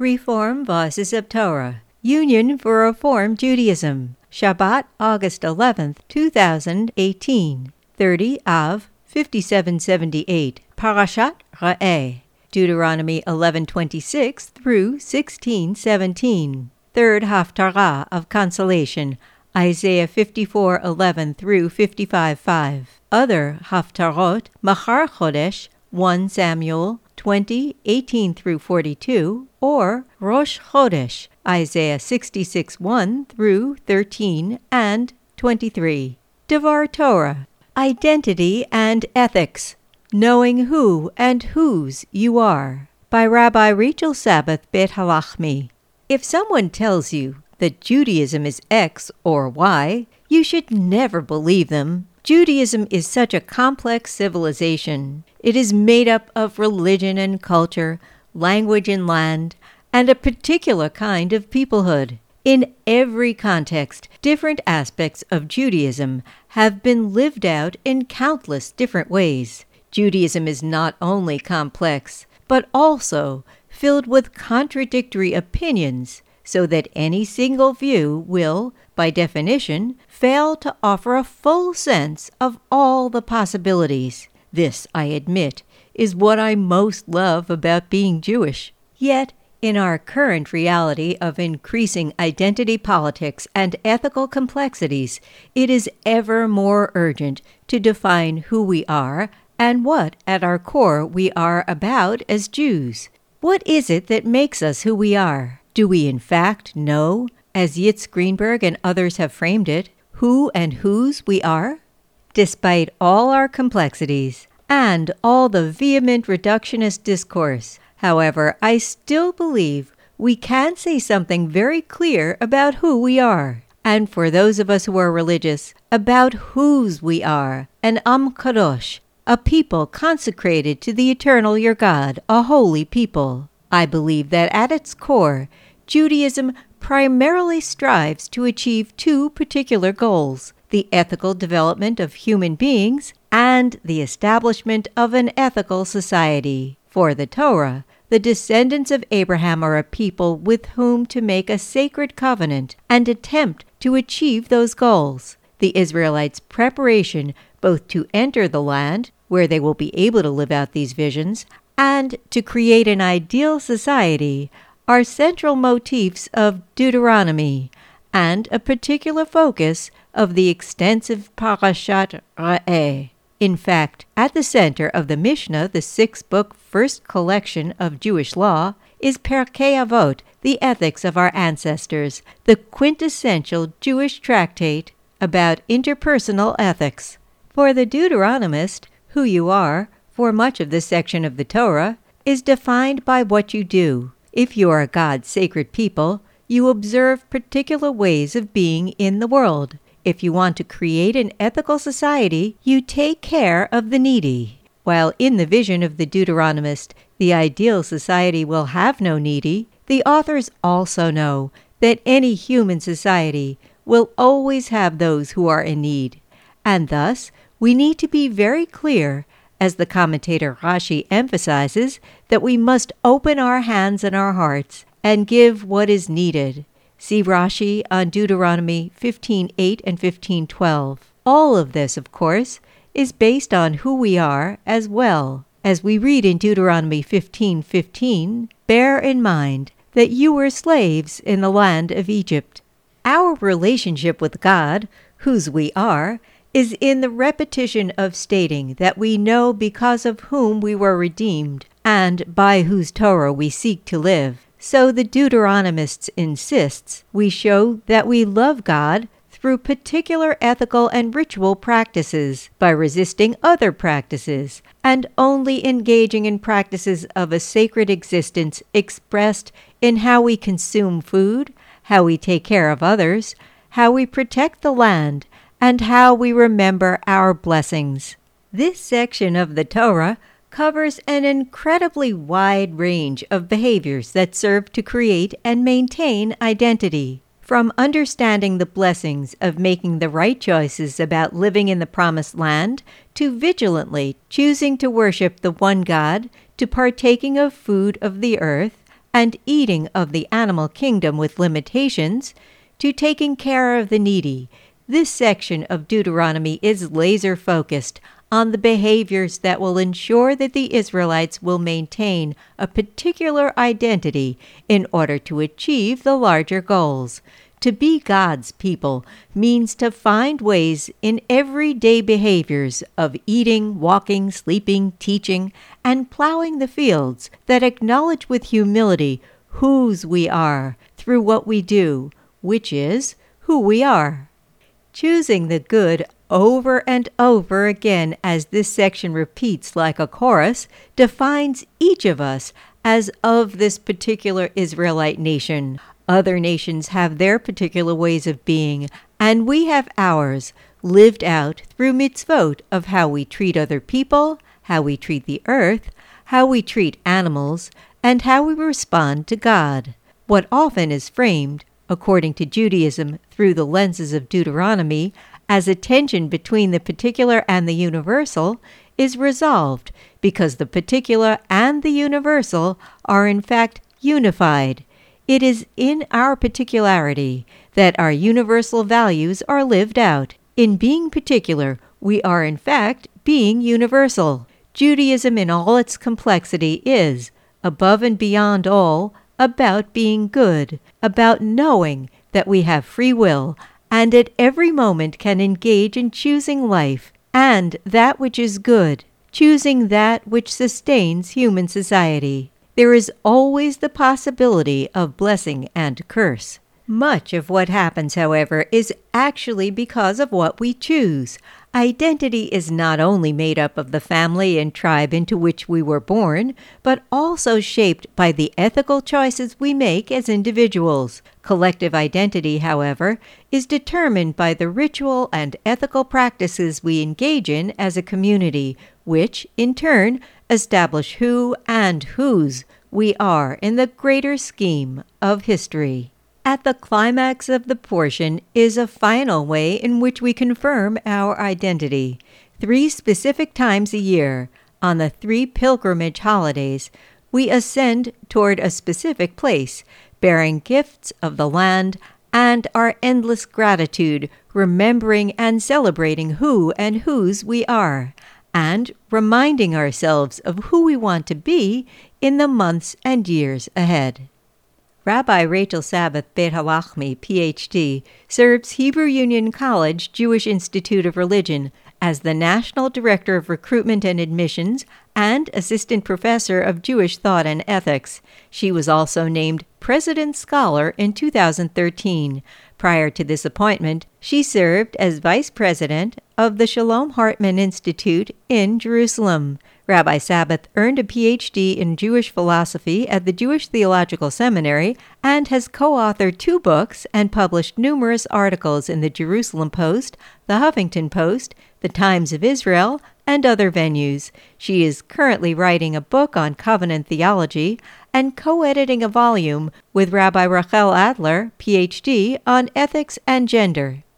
Reform Voices of Torah, Union for Reform Judaism, Shabbat, August 11th, 2018, 30 Av, 5778, Parashat Ra'eh, Deuteronomy 11:26 through 16:17, Third Haftarah of Consolation, Isaiah 54:11 through 55:5. Other Haftarot, Machar Chodesh, 1 Samuel 20:18 through 42, or Rosh Chodesh, Isaiah 66:1 through 13 and 23. Devar Torah, Identity and Ethics, Knowing Who and Whose You Are, by Rabbi Rachel Sabbath Bet Halachmi. If someone tells you that Judaism is X or Y, you should never believe them. Judaism is such a complex civilization. It is made up of religion and culture, language and land, and a particular kind of peoplehood. In every context, different aspects of Judaism have been lived out in countless different ways. Judaism is not only complex, but also filled with contradictory opinions, so that any single view will, by definition, fail to offer a full sense of all the possibilities. This, I admit, is what I most love about being Jewish. Yet, in our current reality of increasing identity politics and ethical complexities, it is ever more urgent to define who we are and what, at our core, we are about as Jews. What is it that makes us who we are? Do we in fact know, as Yitz Greenberg and others have framed it, who and whose we are? Despite all our complexities and all the vehement reductionist discourse, however, I still believe we can say something very clear about who we are, and for those of us who are religious, about whose we are, an Am Kadosh, a people consecrated to the eternal your God, a holy people. I believe that at its core, Judaism primarily strives to achieve two particular goals: the ethical development of human beings and the establishment of an ethical society. For the Torah, the descendants of Abraham are a people with whom to make a sacred covenant and attempt to achieve those goals. The Israelites' preparation both to enter the land, where they will be able to live out these visions, and to create an ideal society are central motifs of Deuteronomy, and a particular focus of the extensive Parashat Ra'eh. In fact, at the center of the Mishnah, the six-book first collection of Jewish law, is Perkei Avot, the ethics of our ancestors, the quintessential Jewish tractate about interpersonal ethics. For the Deuteronomist, who you are, for much of this section of the Torah, is defined by what you do. If you are God's sacred people, you observe particular ways of being in the world. If you want to create an ethical society, you take care of the needy. While in the vision of the Deuteronomist, the ideal society will have no needy, the authors also know that any human society will always have those who are in need. And thus, we need to be very clear, as the commentator Rashi emphasizes, that we must open our hands and our hearts and give what is needed. See Rashi on Deuteronomy 15:8 and 15:12. All of this, of course, is based on who we are as well. As we read in Deuteronomy 15:15, bear in mind that you were slaves in the land of Egypt. Our relationship with God, whose we are, is in the repetition of stating that we know because of whom we were redeemed and by whose Torah we seek to live. So the Deuteronomist insists we show that we love God through particular ethical and ritual practices, by resisting other practices, and only engaging in practices of a sacred existence expressed in how we consume food, how we take care of others, how we protect the land, and how we remember our blessings. This section of the Torah covers an incredibly wide range of behaviors that serve to create and maintain identity. From understanding the blessings of making the right choices about living in the Promised Land, to vigilantly choosing to worship the one God, to partaking of food of the earth, and eating of the animal kingdom with limitations, to taking care of the needy, this section of Deuteronomy is laser-focused on the behaviors that will ensure that the Israelites will maintain a particular identity in order to achieve the larger goals. To be God's people means to find ways in everyday behaviors of eating, walking, sleeping, teaching, and plowing the fields that acknowledge with humility whose we are through what we do, which is who we are. Choosing the good over and over again, as this section repeats like a chorus, defines each of us as of this particular Israelite nation. Other nations have their particular ways of being, and we have ours, lived out through mitzvot of how we treat other people, how we treat the earth, how we treat animals, and how we respond to God. What often is framed, according to Judaism through the lenses of Deuteronomy, as a tension between the particular and the universal, is resolved because the particular and the universal are in fact unified. It is in our particularity that our universal values are lived out. In being particular, we are in fact being universal. Judaism in all its complexity is, above and beyond all, about being good, about knowing that we have free will and at every moment can engage in choosing life and that which is good, choosing that which sustains human society. There is always the possibility of blessing and curse. Much of what happens, however, is actually because of what we choose. Identity is not only made up of the family and tribe into which we were born, but also shaped by the ethical choices we make as individuals. Collective identity, however, is determined by the ritual and ethical practices we engage in as a community, which, in turn, establish who and whose we are in the greater scheme of history. At the climax of the portion is a final way in which we confirm our identity. 3 specific times a year, on the 3 pilgrimage holidays, we ascend toward a specific place, bearing gifts of the land and our endless gratitude, remembering and celebrating who and whose we are, and reminding ourselves of who we want to be in the months and years ahead. Rabbi Rachel Sabbath Beit Halachmi, Ph.D., serves Hebrew Union College Jewish Institute of Religion as the National Director of Recruitment and Admissions and Assistant Professor of Jewish Thought and Ethics. She was also named President Scholar in 2013. Prior to this appointment, she served as Vice President of the Shalom Hartman Institute in Jerusalem. Rabbi Sabbath earned a Ph.D. in Jewish philosophy at the Jewish Theological Seminary and has co-authored 2 books and published numerous articles in the Jerusalem Post, the Huffington Post, the Times of Israel, and other venues. She is currently writing a book on covenant theology and co-editing a volume with Rabbi Rachel Adler, Ph.D., on ethics and gender.